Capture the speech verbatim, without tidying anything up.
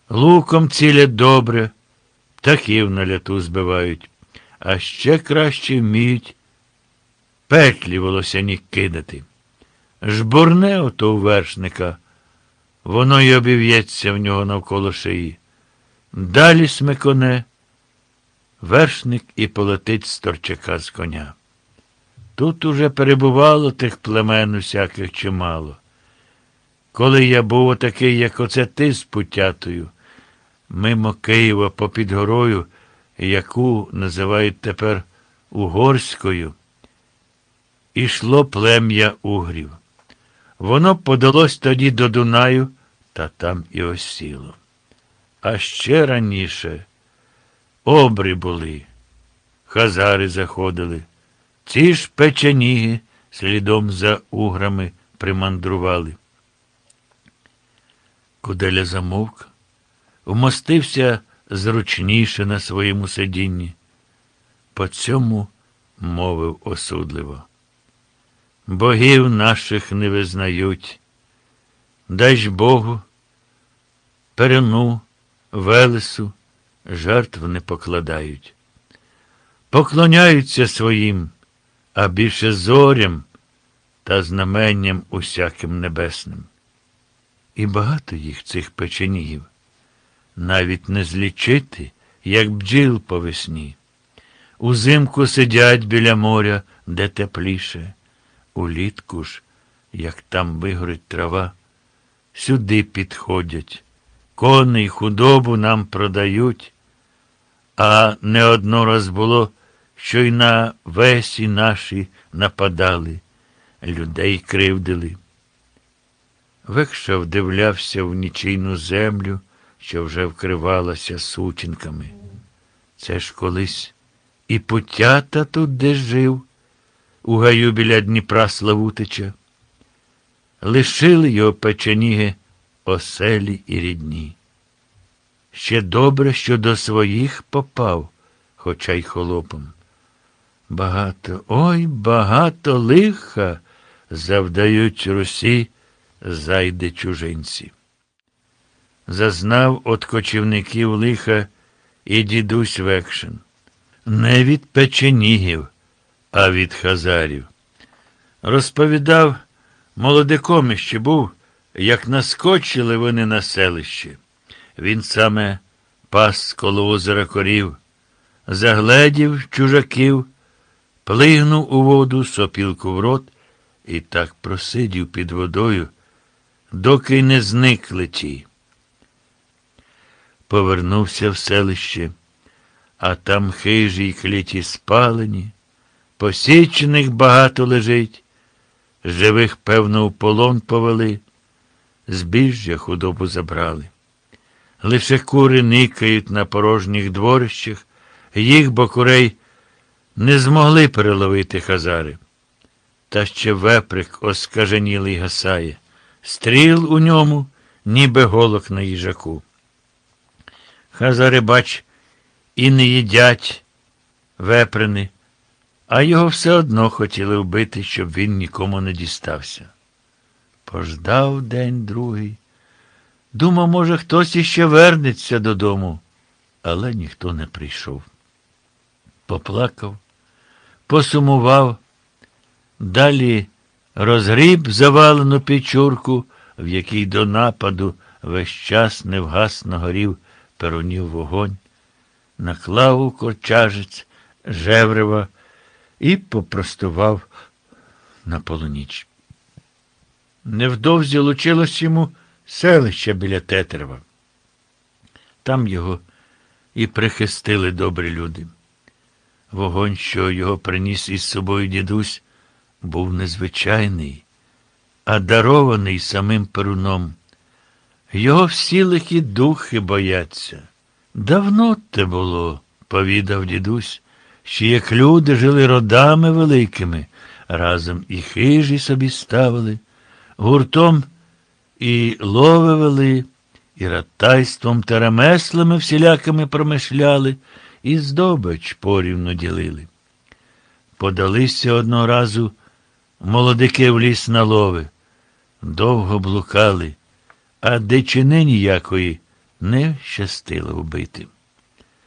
Луком цілять добре, птахів на ляту збивають, а ще краще вміють петлі волосяні кидати. Жбурне ото у вершника, воно й обів'ється в нього навколо шиї. Далі смиконе, вершник і полетить з торчака з коня. Тут уже перебувало тих племен усяких чимало. Коли я був отакий, як оце ти з Путятою, мимо Києва попід горою, яку називають тепер Угорською, ішло плем'я угрів. Воно подалось тоді до Дунаю, та там і осіло. А ще раніше обри були, хазари заходили. Ці ж печеніги слідом за уграми примандрували. Куделя замовк, вмостився зручніше на своєму сидінні. По цьому мовив осудливо. Богів наших не визнають. Дай ж Богу, Перуну, Велесу жертв не покладають. Поклоняються своїм, а більше зорям та знаменням усяким небесним. І багато їх, цих печенігів, навіть не злічити, як бджіл по весні. Узимку сидять біля моря, де тепліше, улітку ж, як там вигорить трава, сюди підходять, коней, худобу нам продають, а не одно раз було, що й на весі наші нападали, людей кривдили. Векша вдивлявся в нічийну землю, що вже вкривалася сутінками. Це ж колись і Путята тут де жив, у гаю біля Дніпра Славутича. Лишили його печеніги оселі і рідні. Ще добре, що до своїх попав, хоча й холопом. Багато, ой, багато лиха завдають Русі зайди чужинці. Зазнав от кочівників лиха і дідусь Векшин. Не від печенігів, а від хазарів. Розповідав, молодиком іще був, як наскочили вони на селище. Він саме пас коло озера корів, загледів чужаків, плигнув у воду, сопілку в рот і так просидів під водою, доки й не зникли ті. Повернувся в селище, а там хижі й кліті спалені, посічених багато лежить, живих, певно, у полон повели, збіжжя худобу забрали. Лише кури никають на порожніх дворищах, їх, бо курей, не змогли переловити хазари. Та ще веприк оскаженілий гасає, стріл у ньому, ніби голок на їжаку. Хазари, бач, і не їдять веприни, а його все одно хотіли вбити, щоб він нікому не дістався. Пождав день другий. Думав, може, хтось іще вернеться додому, але ніхто не прийшов. Поплакав, посумував, далі розгріб завалену печурку, в якій до нападу весь час невгасно горів Перунів вогонь, наклав у корчажець жеврева і попростував на полуніч. Невдовзі лучилось йому селище біля Тетерева. Там його і прихистили добрі люди. Вогонь, що його приніс із собою дідусь, був незвичайний, а дарований самим Перуном. Його всі лихі духи бояться. Давно те було, повідав дідусь, що як люди жили родами великими, разом і хижі собі ставили, гуртом і лови вели, і ратайством та ремеслами всілякими промишляли, і здобич порівну ділили. Подалися одного разу молодики в ліс на лови, довго блукали, а дичини ніякої не щастило вбити.